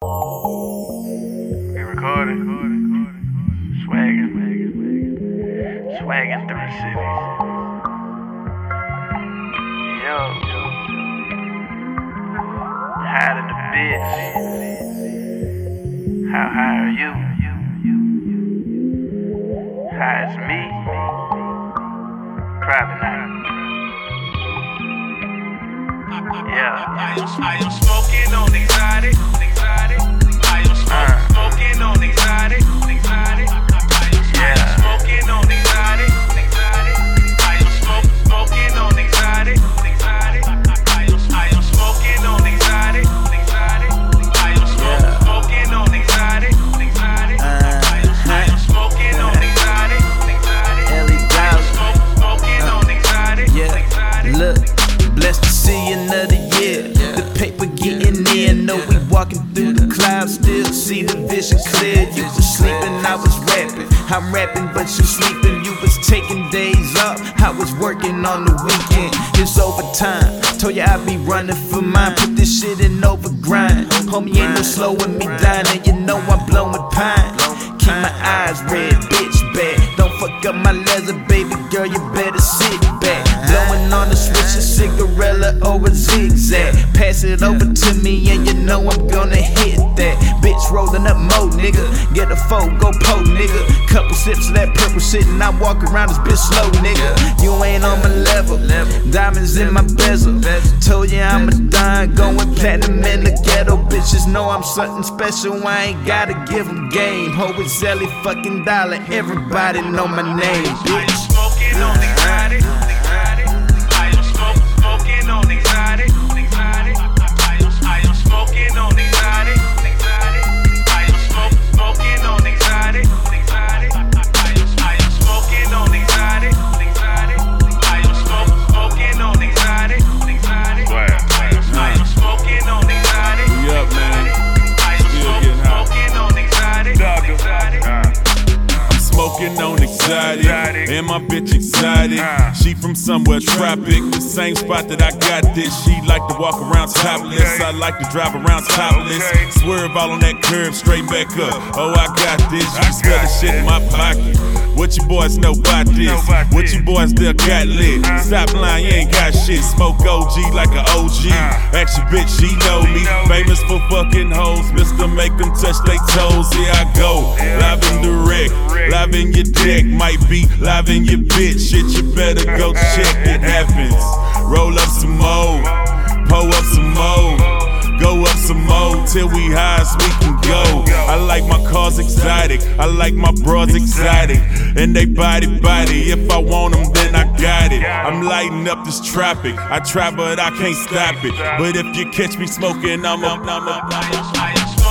We recording, swagging through the city. Yo, high in the bitch. How high are you? High as me? Probably not. Yeah. I am smoking on exotic. I am smoking on exotic. Yeah. Smoking on exotic. I am smoking on exotic. I am smoking on exotic. I am smoking on exotic. I am smoking on exotic. Ellie Dowd. Smoking on exotic. Yeah, look, blessed to see another year. The paper getting in, know we walking through the clouds, still see the vision clear. You was sleeping, I was rapping. I'm rapping, but you sleeping. You was taking days off, I was working on the weekend. It's overtime, told ya I be running for mine. Put this shit in overdrind. Homie, ain't no slowing me down, and you know I'm blowing pine. Keep my eyes red, bitch bad. Don't fuck up my leather, baby girl, you better sit back. Blowing on the switch, a cigarella or a zigzag. Pass it over to me and you know I'm gonna hit that. Bitch rolling up mo, nigga. Get a foe, go po, nigga. Couple sips of that purple shit and I walk around this bitch slow, nigga. You ain't on my level, diamonds in my bezel. Told you I'm a dime, going platinum in the ghetto. Bitches know I'm something special, I ain't gotta give them game. Ho, it's Ellie fucking Dollar, everybody know my name, I am bitch. smoking on exotic. I am smoking on exotic. I am smoking on exotic. I am smoking on exotic. I am smoking on exotic. I am smoking on exotic. I am smoking on exotic. We up, man. I am Still getting hot. smoking on exotic. I'm smoking on exotic, and my bitch exotic. She from somewhere tropic, the same spot that I got this. She like to walk around topless, I like to drive around topless. Swerve all on that curb, straight back up. Oh, I got this. You can smell the shit in my pocket. What you boys know about this? What you boys still got lit? Stop lying, you ain't got shit. Smoke OG like an OG. Ask your bitch, she know me. Famous for fucking hoes. Mister make them touch they toes. Here I go. Live and direct. Live in your dick. Might be live in your bitch. Shit, you better go check. It happens. Roll up some more. Pull up some more. Go up some more till we high as we can go. I like my cars exotic, I like my bras exotic, and they body. If I want them, then I got it. I'm lighting up this traffic. I try, but I can't stop it. But if you catch me smoking, I'm I am